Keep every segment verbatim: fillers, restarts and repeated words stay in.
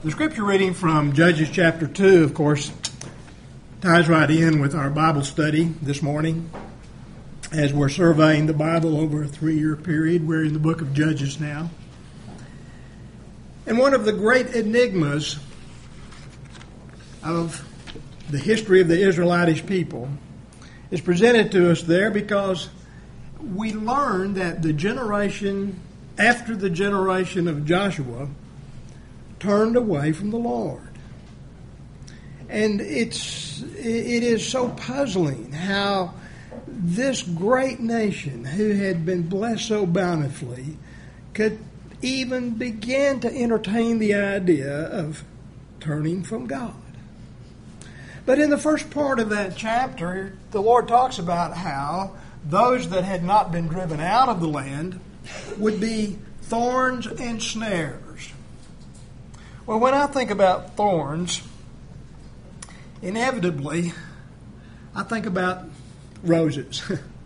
The scripture reading from Judges chapter two, of course, ties right in with our Bible study this morning. As we're surveying the Bible over a three-year period, we're in the book of Judges now. And one of the great enigmas of the history of the Israelitish people is presented to us there because we learn that the generation after the generation of Joshua turned away from the Lord. And it's it is so puzzling how this great nation who had been blessed so bountifully could even begin to entertain the idea of turning from God. But in the first part of that chapter, the Lord talks about how those that had not been driven out of the land would be thorns and snares. Well, when I think about thorns, inevitably, I think about roses.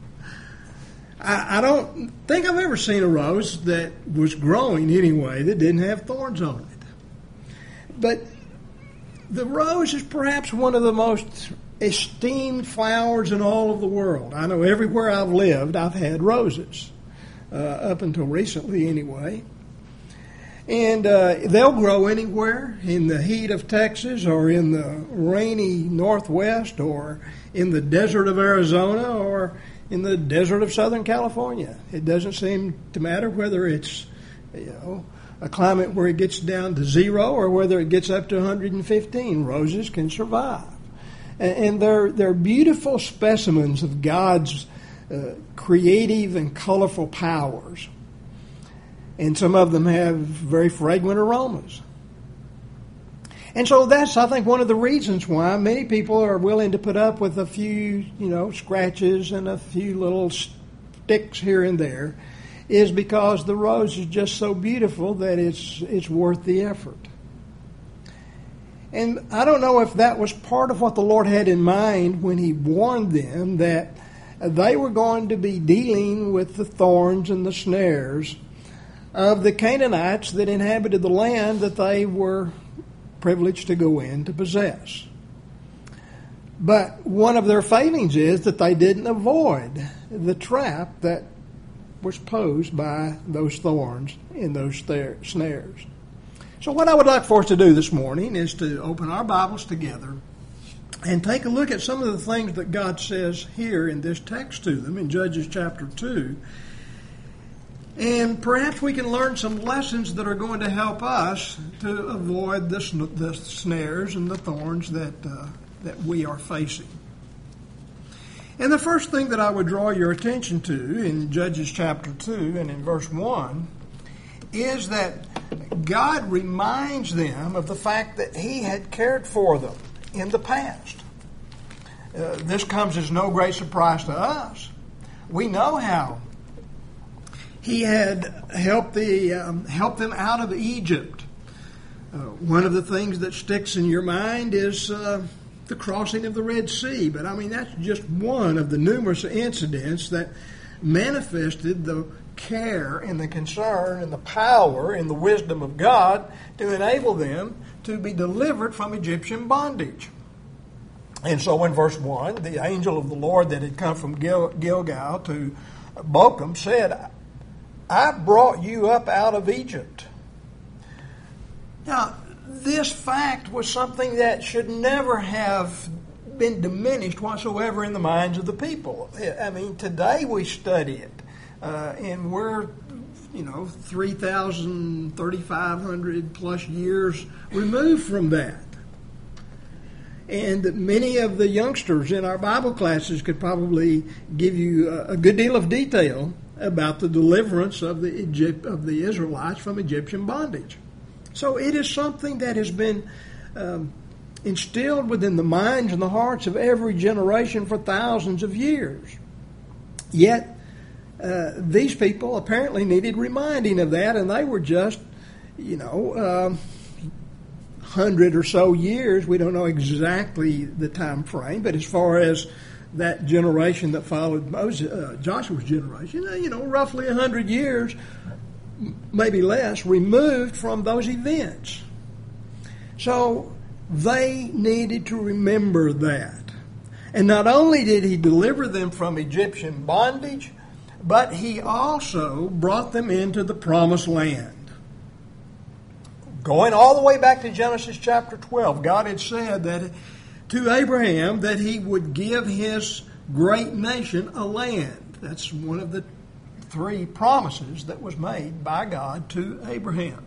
I, I don't think I've ever seen a rose that was growing anyway that didn't have thorns on it. But the rose is perhaps one of the most esteemed flowers in all of the world. I know everywhere I've lived, I've had roses, uh, up until recently anyway. And uh, they'll grow anywhere in the heat of Texas or in the rainy Northwest or in the desert of Arizona or in the desert of Southern California. It doesn't seem to matter whether it's, you know, a climate where it gets down to zero or whether it gets up to one hundred fifteen. Roses can survive. And, and they're, they're beautiful specimens of God's uh, creative and colorful powers. And some of them have very fragrant aromas. And so that's, I think, one of the reasons why many people are willing to put up with a few, you know, scratches and a few little sticks here and there, is because the rose is just so beautiful that it's it's worth the effort. And I don't know if that was part of what the Lord had in mind when He warned them that they were going to be dealing with the thorns and the snares of the Canaanites that inhabited the land that they were privileged to go in to possess. But one of their failings is that they didn't avoid the trap that was posed by those thorns and those snares. So what I would like for us to do this morning is to open our Bibles together and take a look at some of the things that God says here in this text to them in Judges chapter two. And perhaps we can learn some lessons that are going to help us to avoid the, the snares and the thorns that uh, that we are facing. And the first thing that I would draw your attention to in Judges chapter two and in verse one is that God reminds them of the fact that He had cared for them in the past. Uh, this comes as no great surprise to us. We know how He had helped the um, helped them out of Egypt. Uh, one of the things that sticks in your mind is uh, the crossing of the Red Sea. But I mean, that's just one of the numerous incidents that manifested the care and the concern and the power and the wisdom of God to enable them to be delivered from Egyptian bondage. And so in verse one, the angel of the Lord that had come from Gil- Gilgal to Bochum said, I brought you up out of Egypt. Now, this fact was something that should never have been diminished whatsoever in the minds of the people. I mean, today we study it, uh, and we're, you know, three thousand, thirty-five hundred plus years removed from that. And many of the youngsters in our Bible classes could probably give you a good deal of detail about the deliverance of the Egypt, of the Israelites from Egyptian bondage. So it is something that has been um, instilled within the minds and the hearts of every generation for thousands of years. Yet uh, these people apparently needed reminding of that, and they were just, you know, uh, hundred or so years. We don't know exactly the time frame, but as far as that generation that followed Moses, uh, Joshua's generation, you know, roughly a hundred years, maybe less, removed from those events. So they needed to remember that. And not only did he deliver them from Egyptian bondage, but he also brought them into the promised land. Going all the way back to Genesis chapter twelve, God had said that to Abraham that he would give his great nation a land. That's one of the three promises that was made by God to Abraham.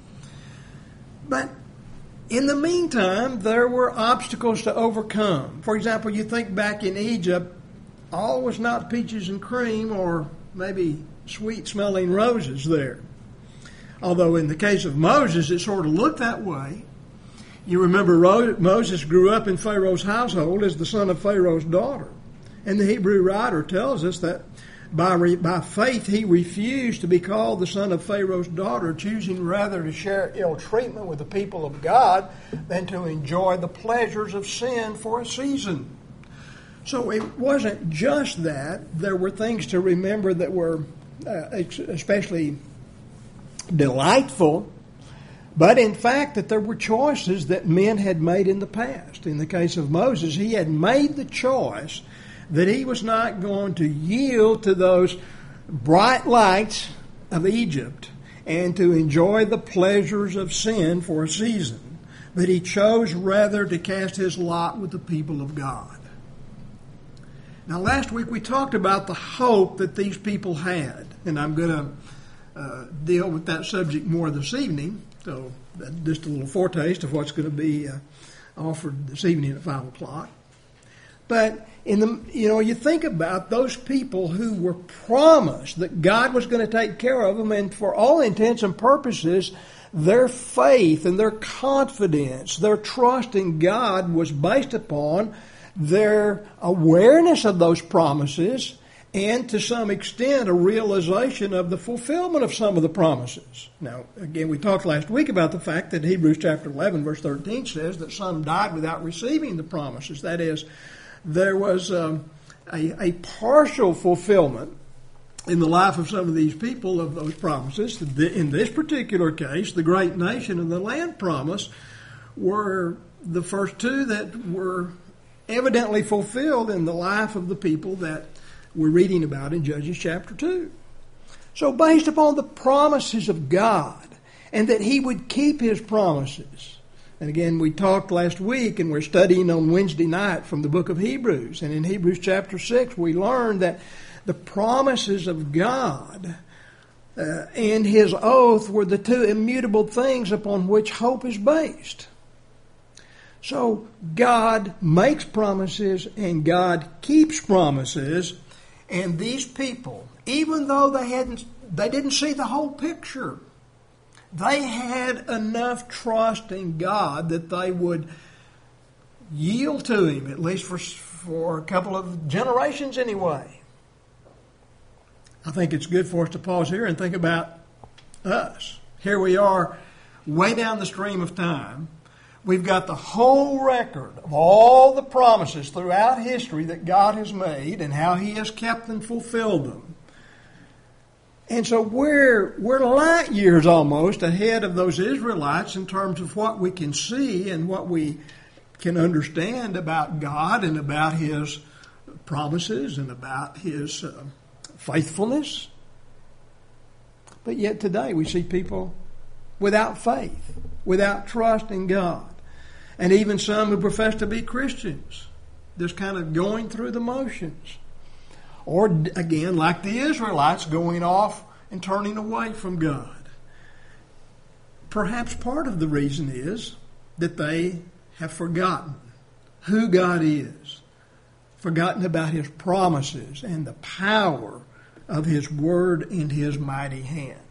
But in the meantime, there were obstacles to overcome. For example, you think back in Egypt, all was not peaches and cream or maybe sweet-smelling roses there. Although in the case of Moses, it sort of looked that way. You remember Moses grew up in Pharaoh's household as the son of Pharaoh's daughter. And the Hebrew writer tells us that by, re, by faith he refused to be called the son of Pharaoh's daughter, choosing rather to share ill treatment with the people of God than to enjoy the pleasures of sin for a season. So it wasn't just that. There were things to remember that were uh, especially delightful, but in fact that there were choices that men had made in the past. In the case of Moses, he had made the choice that he was not going to yield to those bright lights of Egypt and to enjoy the pleasures of sin for a season, but he chose rather to cast his lot with the people of God. Now, last week we talked about the hope that these people had, and I'm going to uh, deal with that subject more this evening, so that's just a little foretaste of what's going to be uh, offered this evening at five o'clock. But in the you know, you think about those people who were promised that God was going to take care of them, and for all intents and purposes, their faith and their confidence, their trust in God was based upon their awareness of those promises and to some extent a realization of the fulfillment of some of the promises. Now, again, we talked last week about the fact that Hebrews chapter eleven verse thirteen says that some died without receiving the promises. That is, there was um, a, a partial fulfillment in the life of some of these people of those promises. In this particular case, the great nation and the land promise were the first two that were evidently fulfilled in the life of the people that we're reading about in Judges chapter two. So based upon the promises of God and that he would keep his promises. And again, we talked last week and we're studying on Wednesday night from the book of Hebrews. And in Hebrews chapter six, we learned that the promises of God uh, and his oath were the two immutable things upon which hope is based. So God makes promises and God keeps promises. And these people, even though they hadn't, they didn't see the whole picture, they had enough trust in God that they would yield to him, at least for, for a couple of generations anyway. I think it's good for us to pause here and think about us. Here we are, way down the stream of time. We've got the whole record of all the promises throughout history that God has made and how he has kept and fulfilled them. And so we're, we're light years almost ahead of those Israelites in terms of what we can see and what we can understand about God and about his promises and about his uh, faithfulness. But yet today we see people without faith, without trust in God. And even some who profess to be Christians, just kind of going through the motions. Or again, like the Israelites, going off and turning away from God. Perhaps part of the reason is that they have forgotten who God is, forgotten about his promises and the power of his word and his mighty hand.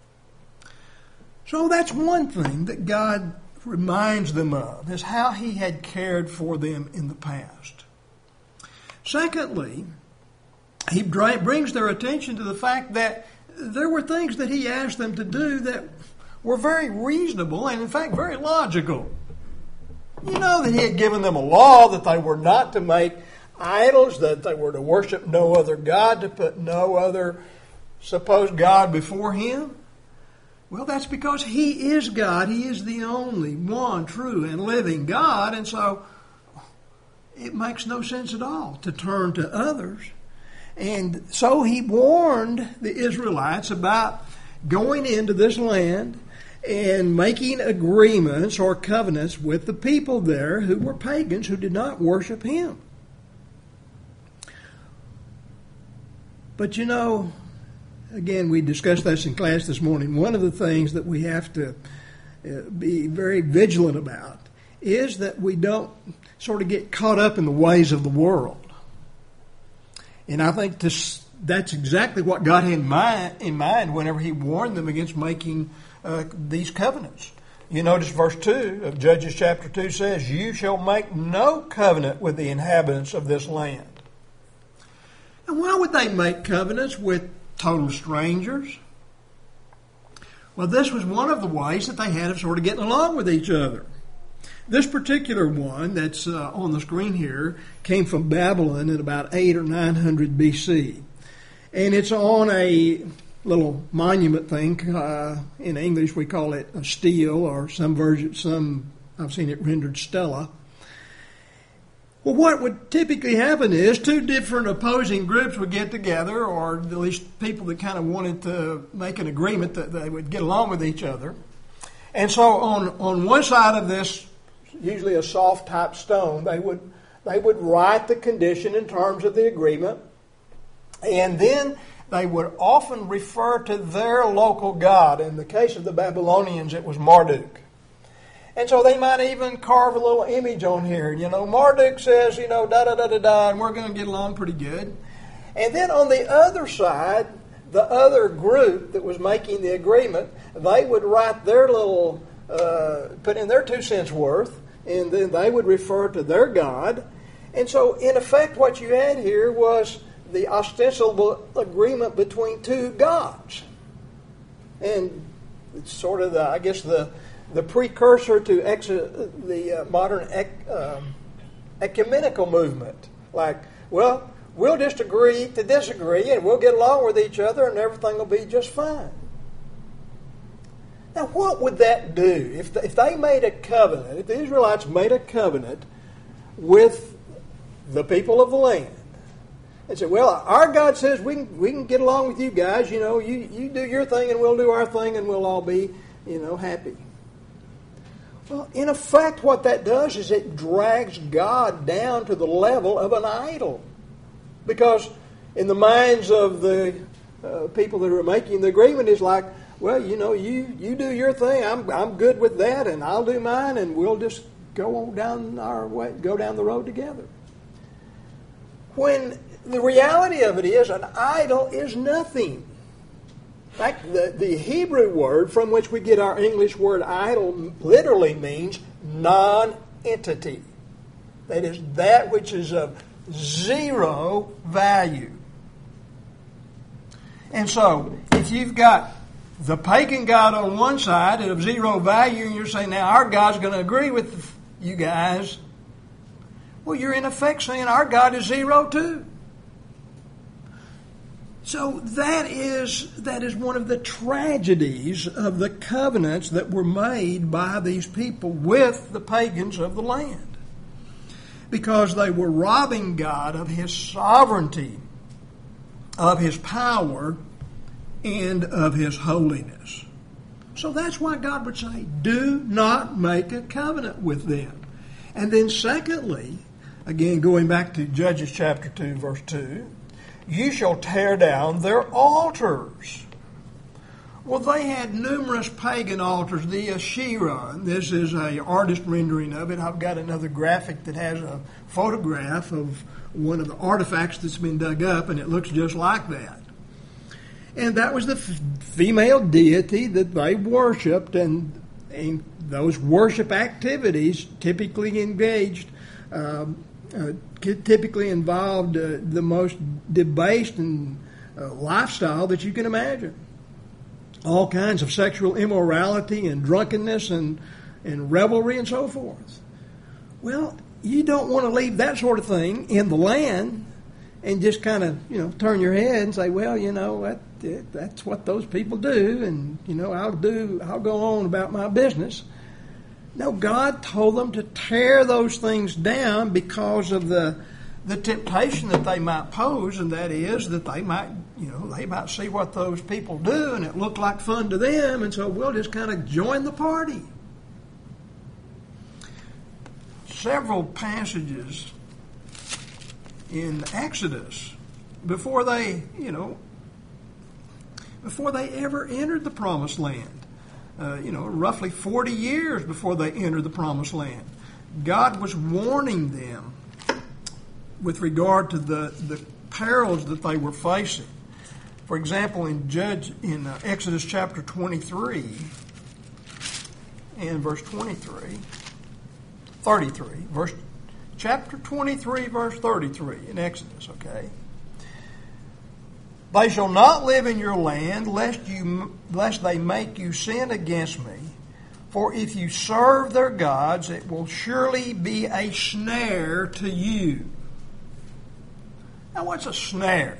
So that's one thing that God reminds them of, is how he had cared for them in the past. Secondly, he brings their attention to the fact that there were things that he asked them to do that were very reasonable and, in fact, very logical. You know that he had given them a law that they were not to make idols, that they were to worship no other God, to put no other supposed God before him. Well, that's because He is God. He is the only one true and living God. And so it makes no sense at all to turn to others. And so He warned the Israelites about going into this land and making agreements or covenants with the people there who were pagans who did not worship Him. But you know, again, we discussed this in class this morning. One of the things that we have to be very vigilant about is that we don't sort of get caught up in the ways of the world. And I think this, that's exactly what God had in mind, in mind whenever He warned them against making uh, these covenants. You notice verse two of Judges chapter two says, "You shall make no covenant with the inhabitants of this land." And why would they make covenants with total strangers? Well, this was one of the ways that they had of sort of getting along with each other. This particular one that's uh, on the screen here came from Babylon in about eight or nine hundred B C. And it's on a little monument thing. Uh, in English, we call it a stele, or some version, some I've seen it rendered stela. Well, what would typically happen is two different opposing groups would get together, or at least people that kind of wanted to make an agreement that they would get along with each other. And so on, on one side of this, usually a soft type stone, they would they would write the condition in terms of the agreement, and then they would often refer to their local god. In the case of the Babylonians, it was Marduk. And so they might even carve a little image on here. You know, Marduk says, you know, da-da-da-da-da, and we're going to get along pretty good. And then on the other side, the other group that was making the agreement, they would write their little, uh, put in their two cents worth, and then they would refer to their god. And so, in effect, what you had here was the ostensible agreement between two gods. And it's sort of, the, I guess, the... the precursor to ex- the uh, modern ec- um, ecumenical movement. Like, well, we'll just agree to disagree and we'll get along with each other and everything will be just fine. Now, what would that do? If, the, if they made a covenant, if the Israelites made a covenant with the people of the land, and said, well, our God says we can, we can get along with you guys, you know, you, you do your thing and we'll do our thing and we'll all be, you know, happy. Well, in effect, what that does is it drags God down to the level of an idol. Because in the minds of the uh, people that are making the agreement, it's like, well, you know, you, you do your thing, I'm I'm good with that, and I'll do mine, and we'll just go on down our way, go down the road together. When the reality of it is, an idol is nothing. In fact, the, the Hebrew word from which we get our English word idol literally means non-entity. That is, that which is of zero value. And so, if you've got the pagan god on one side and of zero value, and you're saying, now our God's going to agree with you guys, well, you're in effect saying our God is zero too. So that is that is one of the tragedies of the covenants that were made by these people with the pagans of the land. Because they were robbing God of His sovereignty, of His power, and of His holiness. So that's why God would say, do not make a covenant with them. And then secondly, again going back to Judges chapter two, verse two, you shall tear down their altars. Well, they had numerous pagan altars. The Asherah, and this is an artist rendering of it. I've got another graphic that has a photograph of one of the artifacts that's been dug up, and it looks just like that. And that was the f- female deity that they worshipped, and, and those worship activities typically engaged um, Uh, typically involved uh, the most debased and uh, lifestyle that you can imagine. All kinds of sexual immorality and drunkenness and, and revelry and so forth. Well, you don't want to leave that sort of thing in the land and just kind of, you know, turn your head and say, well, you know, that, that's what those people do, and, you know, I'll do, I'll go on about my business. No, God told them to tear those things down because of the the temptation that they might pose, and that is that they might, you know, they might see what those people do, and it looked like fun to them, and so we'll just kind of join the party. Several passages in Exodus before they, you know, before they ever entered the Promised Land, uh, you know, roughly forty years before they entered the Promised Land, God was warning them with regard to the, the perils that they were facing. For example, in Judge in uh, Exodus chapter twenty-three and verse twenty-three, thirty-three, verse chapter twenty-three, verse thirty-three in Exodus, okay? They shall not live in your land, lest you lest they make you sin against me. For if you serve their gods, it will surely be a snare to you. Now, what's a snare?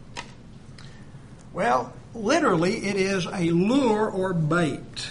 Well, literally, it is a lure or bait.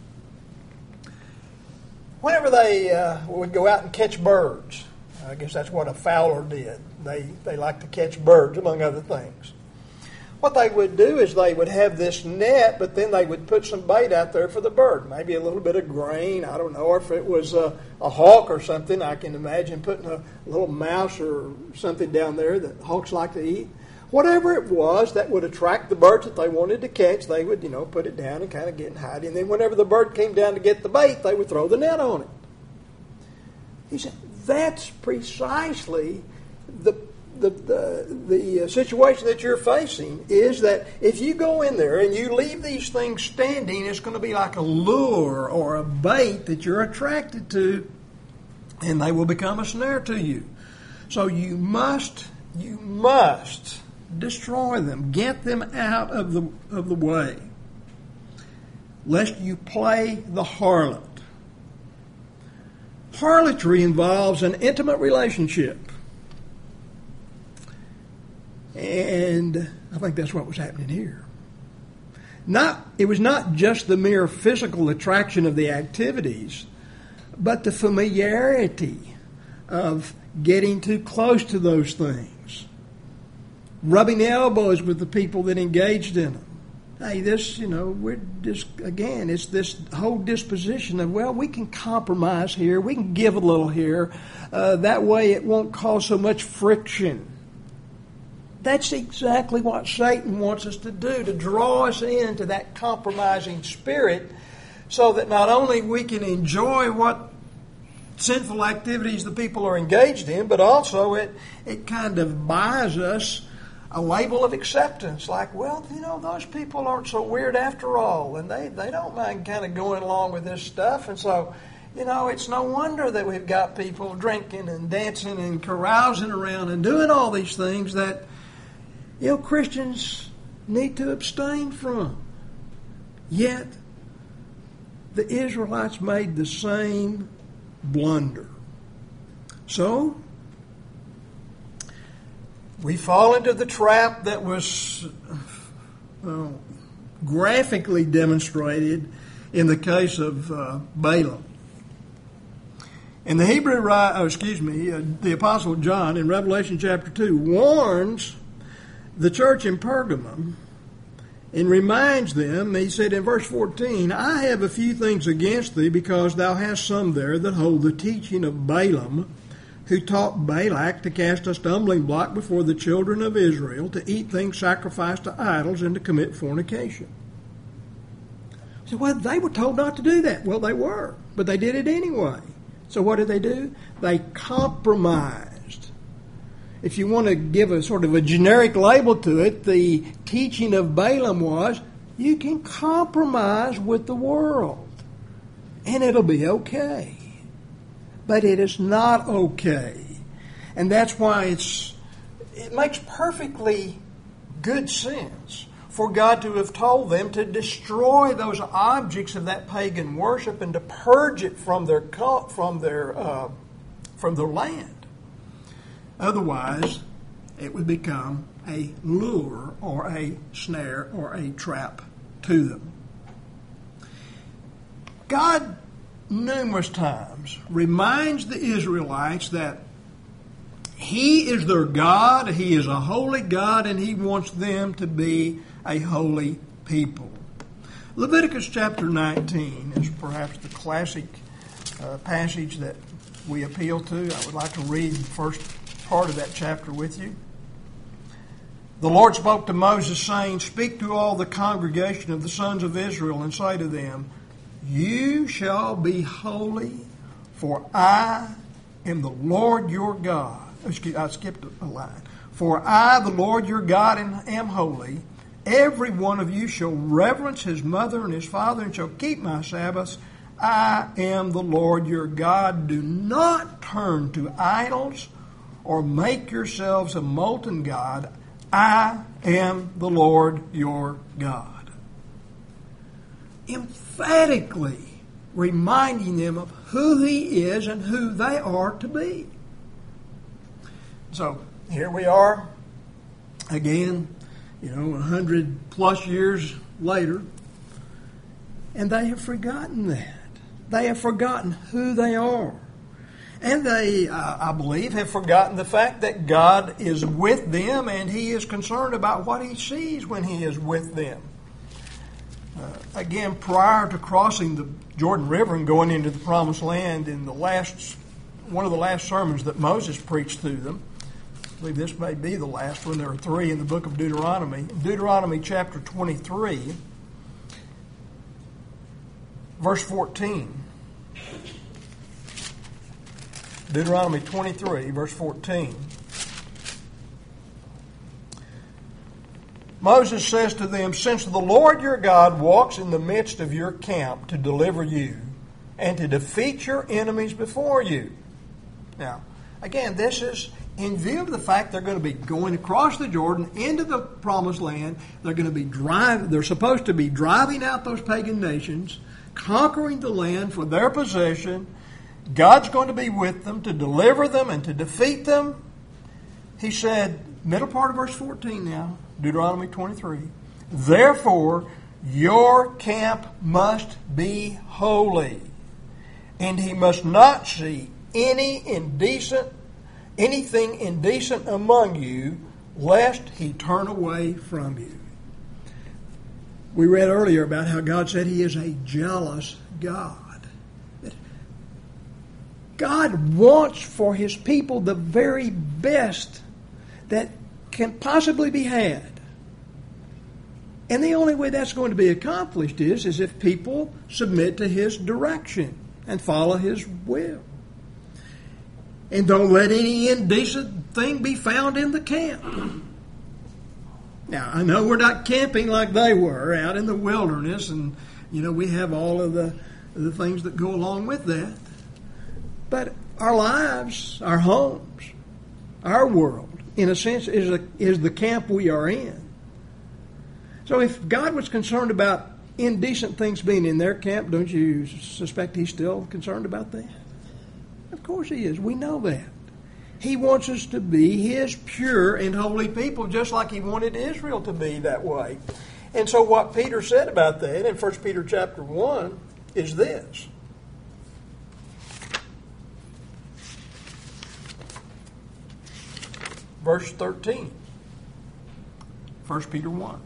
Whenever they uh, would go out and catch birds, I guess that's what a fowler did. They they like to catch birds, among other things. What they would do is they would have this net, but then they would put some bait out there for the bird. Maybe a little bit of grain. I don't know. Or if it was a, a hawk or something, I can imagine putting a little mouse or something down there that hawks like to eat. Whatever it was that would attract the birds that they wanted to catch, they would, you know, put it down and kind of get in hiding. And then whenever the bird came down to get the bait, they would throw the net on it. He said, that's precisely the The, the the situation that you're facing is that if you go in there and you leave these things standing, it's going to be like a lure or a bait that you're attracted to, and they will become a snare to you. So you must you must destroy them, get them out of the of the way, lest you play the harlot. Harlotry involves an intimate relationship. And I think that's what was happening here. Not, it was not just the mere physical attraction of the activities, but the familiarity of getting too close to those things. Rubbing elbows with the people that engaged in them. Hey, this, you know, we're just, again, it's this whole disposition of, well, we can compromise here, we can give a little here. Uh, that way it won't cause so much friction. That's exactly what Satan wants us to do, to draw us into that compromising spirit so that not only we can enjoy what sinful activities the people are engaged in, but also it, it kind of buys us a label of acceptance. Like, well, you know, those people aren't so weird after all, and they, they don't mind kind of going along with this stuff. And so, you know, it's no wonder that we've got people drinking and dancing and carousing around and doing all these things that, you know, Christians need to abstain from. Yet, the Israelites made the same blunder. So, we fall into the trap that was uh, graphically demonstrated in the case of uh, Balaam. And the Hebrew, oh, excuse me, uh, the Apostle John in Revelation chapter two warns the church in Pergamum and reminds them, he said in verse fourteen, I have a few things against thee, because thou hast some there that hold the teaching of Balaam, who taught Balak to cast a stumbling block before the children of Israel, to eat things sacrificed to idols, and to commit fornication. So, well, they were told not to do that. Well, they were, but they did it anyway. So what did they do? They compromised. If you want to give a sort of a generic label to it, the teaching of Balaam was, you can compromise with the world, and it'll be okay. But it is not okay. And that's why it's it makes perfectly good sense for God to have told them to destroy those objects of that pagan worship and to purge it from their from their uh, from their land. Otherwise, it would become a lure or a snare or a trap to them. God, numerous times, reminds the Israelites that He is their God, He is a holy God, and He wants them to be a holy people. Leviticus chapter nineteen is perhaps the classic uh, passage that we appeal to. I would like to read the first part of that chapter with you. The Lord spoke to Moses, saying, "Speak to all the congregation of the sons of Israel, and say to them, You shall be holy, for I am the Lord your God." Excuse, I skipped a line. "For I, the Lord your God, am holy. Every one of you shall reverence his mother and his father, and shall keep my Sabbaths. I am the Lord your God. Do not turn to idols or make yourselves a molten god. I am the Lord your God." Emphatically reminding them of who He is and who they are to be. So here we are again, you know, a hundred plus years later, and they have forgotten that. They have forgotten who they are. And they, uh, I believe, have forgotten the fact that God is with them and He is concerned about what He sees when He is with them. Uh, again, prior to crossing the Jordan River and going into the Promised Land, in the last, one of the last sermons that Moses preached to them, I believe this may be the last one. There are three in the book of Deuteronomy. Deuteronomy chapter twenty-three, verse fourteen. Deuteronomy twenty-three, verse fourteen. Moses says to them, "Since the Lord your God walks in the midst of your camp to deliver you and to defeat your enemies before you." Now, again, this is in view of the fact they're going to be going across the Jordan into the Promised Land. They're going to be drive. They're supposed to be driving out those pagan nations, conquering the land for their possession. God's going to be with them to deliver them and to defeat them. He said, middle part of verse fourteen now, Deuteronomy twenty-three, "Therefore your camp must be holy, and he must not see any indecent, anything indecent among you, lest he turn away from you." We read earlier about how God said He is a jealous God. God wants for His people the very best that can possibly be had. And the only way that's going to be accomplished is, is if people submit to His direction and follow His will. And don't let any indecent thing be found in the camp. Now, I know we're not camping like they were out in the wilderness, and, you know, we have all of the, the things that go along with that. But our lives, our homes, our world, in a sense, is, a, is the camp we are in. So if God was concerned about indecent things being in their camp, don't you suspect He's still concerned about that? Of course He is. We know that. He wants us to be His pure and holy people, just like He wanted Israel to be that way. And so what Peter said about that in First Peter chapter one is this. Verse thirteen, First Peter one.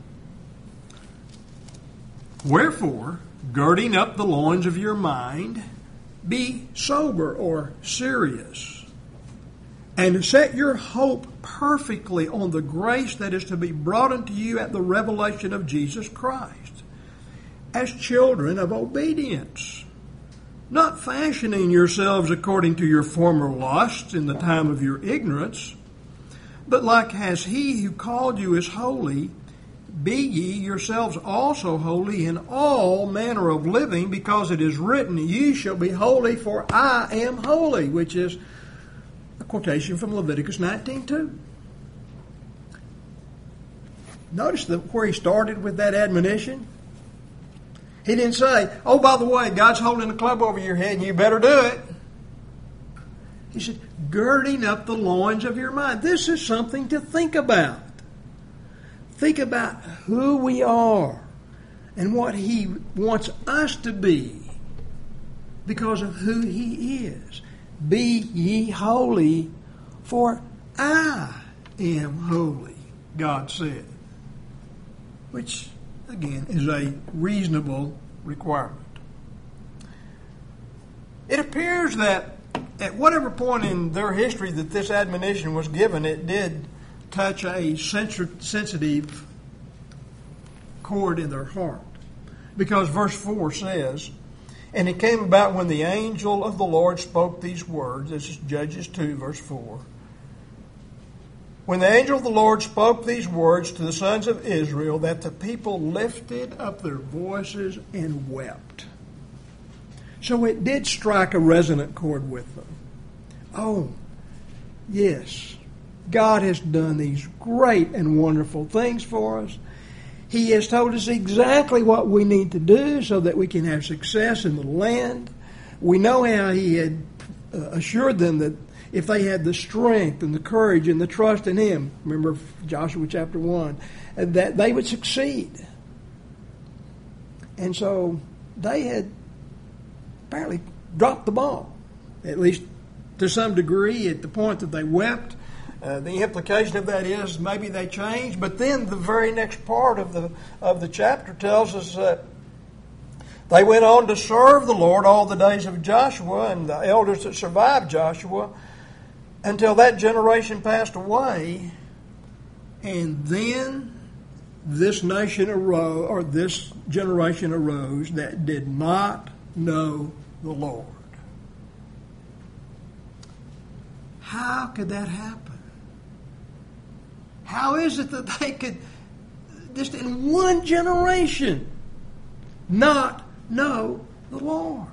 "Wherefore, girding up the loins of your mind, be sober," or serious, "and set your hope perfectly on the grace that is to be brought unto you at the revelation of Jesus Christ, as children of obedience, not fashioning yourselves according to your former lusts in the time of your ignorance, but like as He who called you is holy, be ye yourselves also holy in all manner of living, because it is written, Ye shall be holy, for I am holy," which is a quotation from Leviticus nineteen two. Notice the, where he started with that admonition. He didn't say, "Oh, by the way, God's holding a club over your head and you better do it." He said, girding up the loins of your mind. This is something to think about. Think about who we are and what He wants us to be because of who He is. Be ye holy, for I am holy, God said. Which, again, is a reasonable requirement. It appears that at whatever point in their history that this admonition was given, it did touch a sensitive chord in their heart. Because verse four says, "And it came about when the angel of the Lord spoke these words," this is Judges two, verse four, "when the angel of the Lord spoke these words to the sons of Israel, that the people lifted up their voices and wept." So it did strike a resonant chord with them. Oh, yes, God has done these great and wonderful things for us. He has told us exactly what we need to do so that we can have success in the land. We know how He had assured them that if they had the strength and the courage and the trust in Him, remember Joshua chapter one, that they would succeed. And so they had apparently dropped the ball, at least to some degree, at the point that they wept. Uh, the implication of that is maybe they changed, but then the very next part of the of the chapter tells us that they went on to serve the Lord all the days of Joshua and the elders that survived Joshua until that generation passed away, and then this nation arose, or this generation arose that did not know the Lord. How could that happen? How is it that they could, just in one generation, not know the Lord?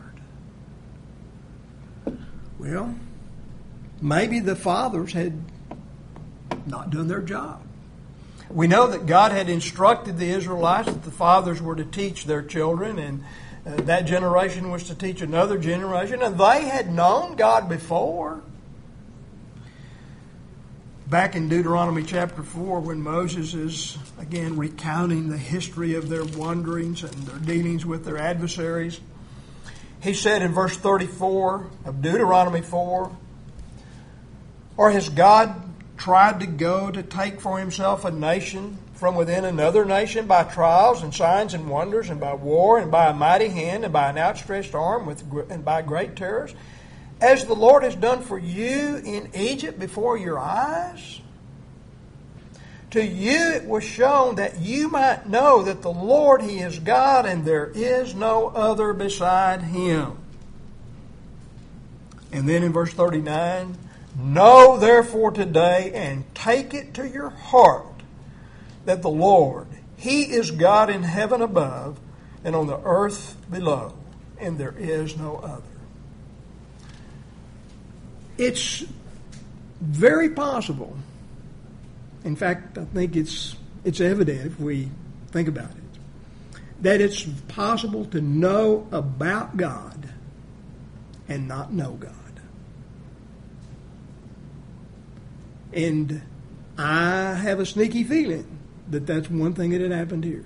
Well, maybe the fathers had not done their job. We know that God had instructed the Israelites that the fathers were to teach their children, and uh, that generation was to teach another generation, and they had known God before. Back in Deuteronomy chapter four, when Moses is, again, recounting the history of their wanderings and their dealings with their adversaries, he said in verse thirty-four of Deuteronomy four, "Or has God tried to go to take for Himself a nation from within another nation by trials and signs and wonders and by war and by a mighty hand and by an outstretched arm with and by great terrors, as the Lord has done for you in Egypt before your eyes? To you it was shown that you might know that the Lord, He is God, and there is no other beside Him." And then in verse thirty-nine, "Know therefore today and take it to your heart that the Lord, He is God in heaven above and on the earth below, and there is no other." It's very possible, in fact, I think it's it's evident if we think about it, that it's possible to know about God and not know God. And I have a sneaky feeling that that's one thing that had happened here.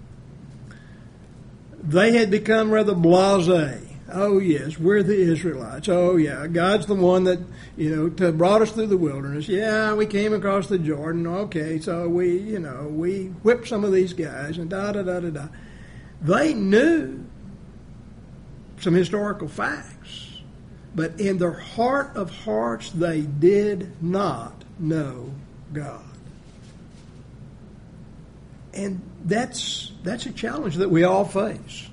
They had become rather blasé. Oh, yes, we're the Israelites. Oh, yeah, God's the one that, you know, to brought us through the wilderness. Yeah, we came across the Jordan. Okay, so we, you know, we whipped some of these guys and da-da-da-da-da. They knew some historical facts, but in their heart of hearts, they did not know God. And that's that's a challenge that we all face.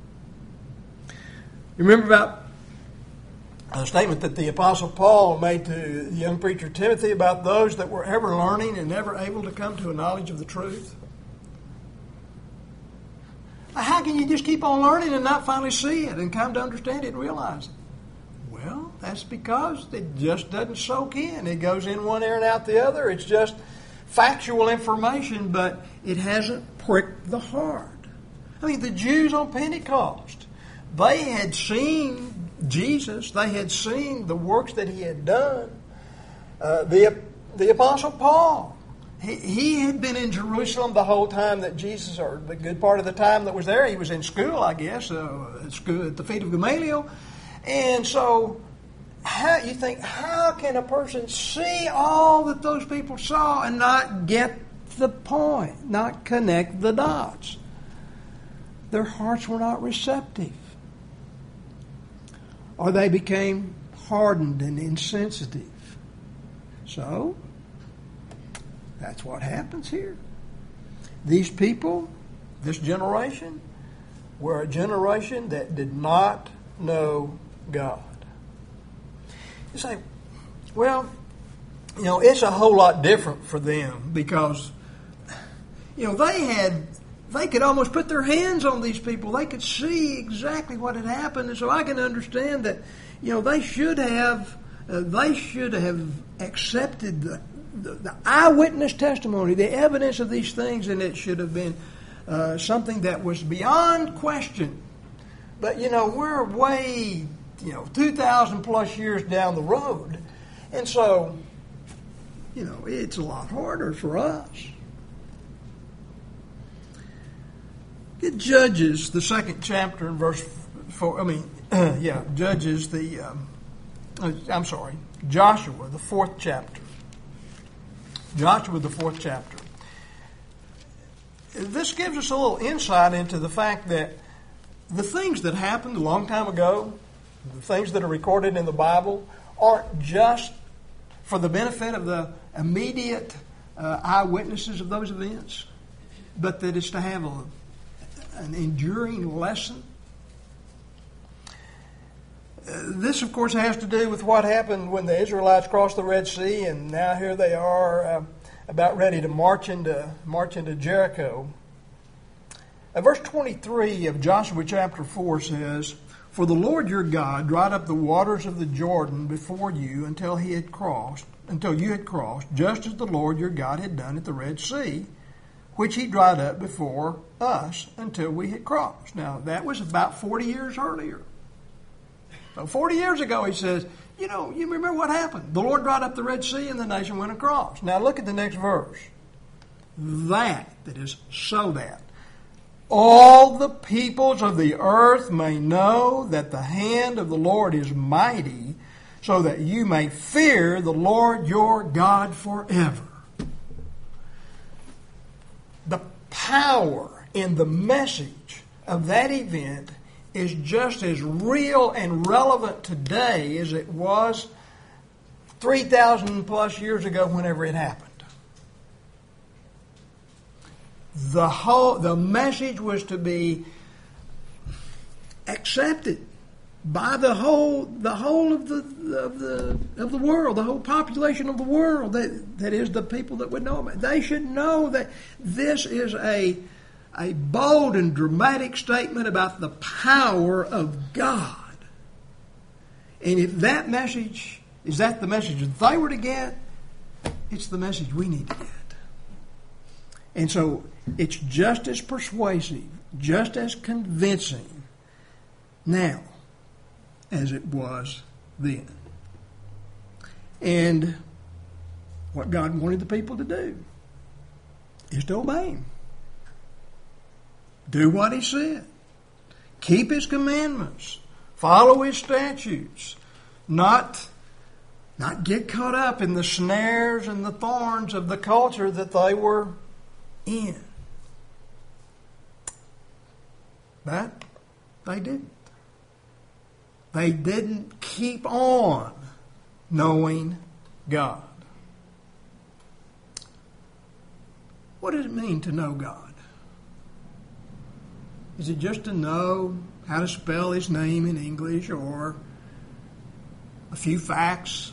You remember about a statement that the Apostle Paul made to the young preacher Timothy about those that were ever learning and never able to come to a knowledge of the truth? How can you just keep on learning and not finally see it and come to understand it and realize it? Well, that's because it just doesn't soak in. It goes in one ear and out the other. It's just factual information, but it hasn't pricked the heart. I mean, the Jews on Pentecost, they had seen Jesus. They had seen the works that He had done. Uh, the, the Apostle Paul, he, he had been in Jerusalem the whole time that Jesus, or the good part of the time that was there. He was in school, I guess, uh, at, school, at the feet of Gamaliel. And so, how you think, how can a person see all that those people saw and not get the point, not connect the dots? Their hearts were not receptive. Or they became hardened and insensitive. So, that's what happens here. These people, this generation, were a generation that did not know God. You say, well, you know, it's a whole lot different for them because, you know, they had, they could almost put their hands on these people. They could see exactly what had happened. And so I can understand that, you know, they should have, uh, they should have accepted the, the, the eyewitness testimony, the evidence of these things, and it should have been uh, something that was beyond question. But, you know, we're way, you know, two thousand plus years down the road. And so, you know, it's a lot harder for us. It Judges, the second chapter in verse four, I mean, yeah, Judges, the, um, I'm sorry, Joshua, the fourth chapter. Joshua, the fourth chapter. This gives us a little insight into the fact that the things that happened a long time ago, the things that are recorded in the Bible, aren't just for the benefit of the immediate uh, eyewitnesses of those events, but that it's to have a, an enduring lesson. Uh, this, of course, has to do with what happened when the Israelites crossed the Red Sea, and now here they are uh, about ready to march into march into Jericho. Uh, verse twenty-three of Joshua chapter four says, "For the Lord your God dried up the waters of the Jordan before you until he had crossed, until you had crossed, just as the Lord your God had done at the Red Sea, which he dried up before us until we had crossed." Now, that was about forty years earlier. So forty years ago, he says, you know, you remember what happened. The Lord dried up the Red Sea and the nation went across. Now, look at the next verse. That, that is, so that all the peoples of the earth may know that the hand of the Lord is mighty, so that you may fear the Lord your God forever. The power in the message of that event is just as real and relevant today as it was three thousand plus years ago whenever it happened. The whole, the message was to be accepted by the whole, the whole of the of the of the world, the whole population of the world. That that is the people that would know about it. They should know that this is a a bold and dramatic statement about the power of God. And if that message is that the message that they were to get, it's the message we need to get. And so it's just as persuasive, just as convincing now as it was then. And what God wanted the people to do is to obey Him. Do what He said. Keep His commandments. Follow His statutes. Not, not get caught up in the snares and the thorns of the culture that they were in. But they didn't. They didn't keep on knowing God. What does it mean to know God? Is it just to know how to spell His name in English or a few facts?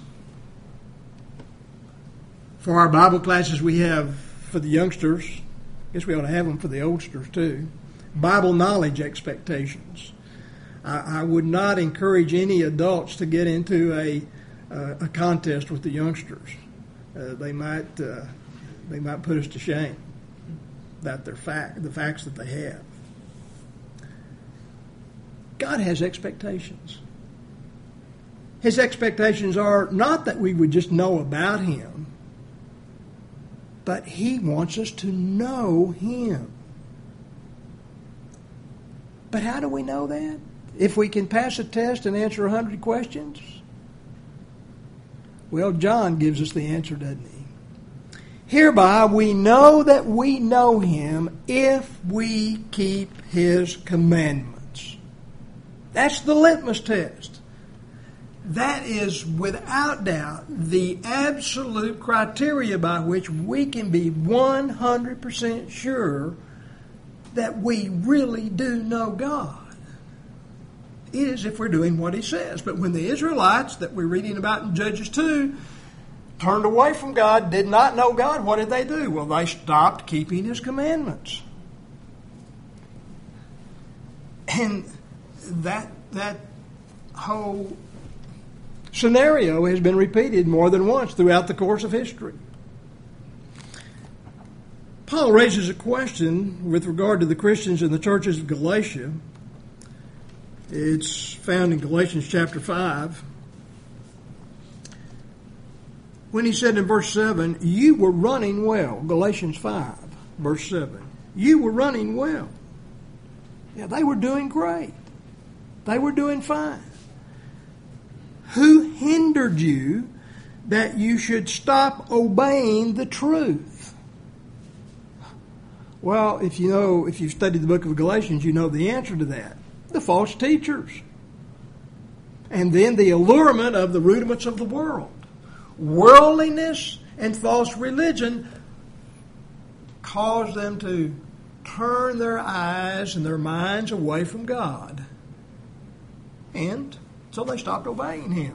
For our Bible classes we have for the youngsters, I guess we ought to have them for the oldsters too, Bible knowledge expectations. I, I would not encourage any adults to get into a uh, a contest with the youngsters. Uh, they might uh, they might put us to shame about their fact, the facts that they have. God has expectations. His expectations are not that we would just know about Him, but He wants us to know Him. But how do we know that? If we can pass a test and answer a hundred questions? Well, John gives us the answer, doesn't he? Hereby we know that we know Him if we keep His commandments. That's the litmus test. That is, without doubt, the absolute criteria by which we can be one hundred percent sure that we really do know God. Is if we're doing what He says. But when the Israelites that we're reading about in Judges two turned away from God, did not know God, what did they do? Well, they stopped keeping His commandments. And that that whole scenario has been repeated more than once throughout the course of history. Paul raises a question with regard to the Christians in the churches of Galatia. It's found in Galatians chapter five. When he said in verse seven, you were running well. Galatians five, verse seven. You were running well. Yeah, they were doing great. They were doing fine. Who hindered you that you should stop obeying the truth? Well, if you know, if you've studied the book of Galatians, you know the answer to that. The false teachers. And then the allurement of the rudiments of the world. Worldliness and false religion cause them to turn their eyes and their minds away from God. And so they stopped obeying Him.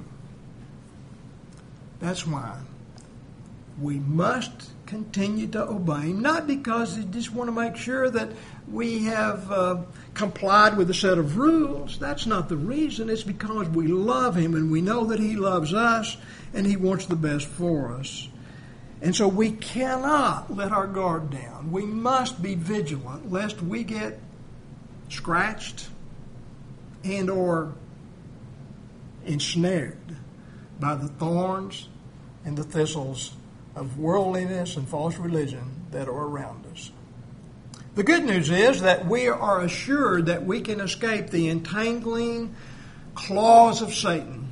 That's why we must continue to obey Him, not because they just want to make sure that we have uh, complied with a set of rules. That's not the reason. It's because we love Him and we know that He loves us and He wants the best for us. And so we cannot let our guard down. We must be vigilant lest we get scratched and or ensnared by the thorns and the thistles of worldliness and false religion that are around us. The good news is that we are assured that we can escape the entangling claws of Satan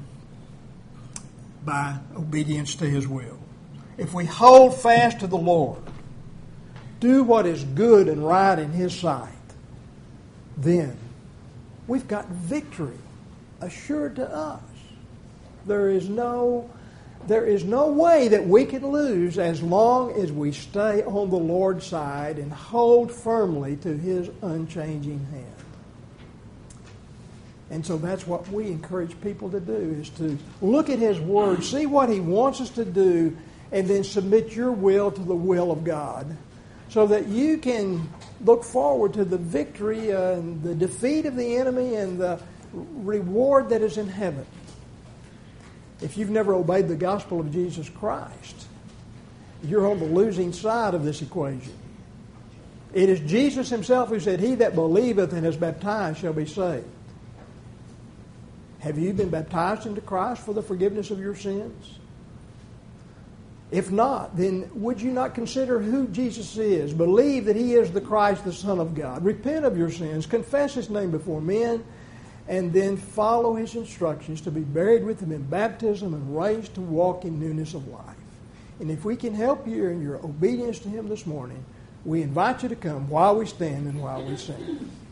by obedience to His will. If we hold fast to the Lord, do what is good and right in His sight, then we've got victory assured to us. There is no, there is no way that we can lose as long as we stay on the Lord's side and hold firmly to His unchanging hand. And so that's what we encourage people to do, is to look at His Word, see what He wants us to do, and then submit your will to the will of God, so that you can look forward to the victory and the defeat of the enemy and the reward that is in heaven. If you've never obeyed the gospel of Jesus Christ, you're on the losing side of this equation. It is Jesus Himself who said, he that believeth and is baptized shall be saved. Have you been baptized into Christ for the forgiveness of your sins? If not, then would you not consider who Jesus is? Believe that He is the Christ, the Son of God. Repent of your sins. Confess His name before men. And then follow His instructions to be buried with Him in baptism and raised to walk in newness of life. And if we can help you in your obedience to Him this morning, we invite you to come while we stand and while we sing.